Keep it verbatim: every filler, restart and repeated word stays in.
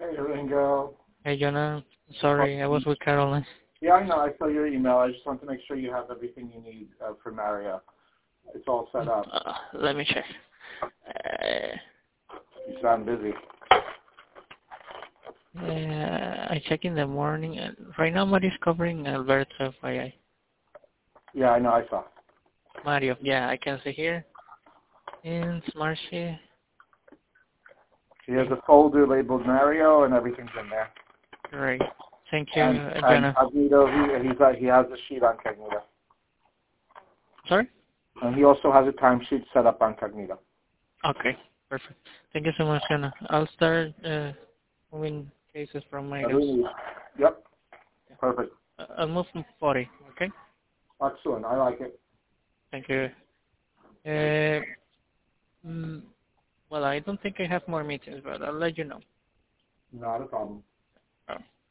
Hey, Ringo. Hey, Jonah. Sorry, I was with Caroline. Yeah, I know. I saw your email. I just want to make sure you have everything you need uh, for Mario. It's all set up. Uh, let me check. Uh, You sound busy. uh, I check in the morning. And right now, Mario's covering Alberto, F Y I. Yeah, I know. I saw. Mario, yeah, I can see here. In Smartsheet. He has a folder labeled Mario, and everything's in there. Great. Thank you, And, uh, and Jonah. Cognito, he, he's, uh, he has a sheet on Cognito. Sorry? And he also has a timesheet set up on Cognito. Okay, perfect. Thank you so much, Jonah. I'll start uh, moving cases from my house. Yep. Perfect. I'll move from forty, okay? Excellent. I like it. Thank you. Uh, mm, well, I don't think I have more meetings, but I'll let you know. Not a problem. Oh.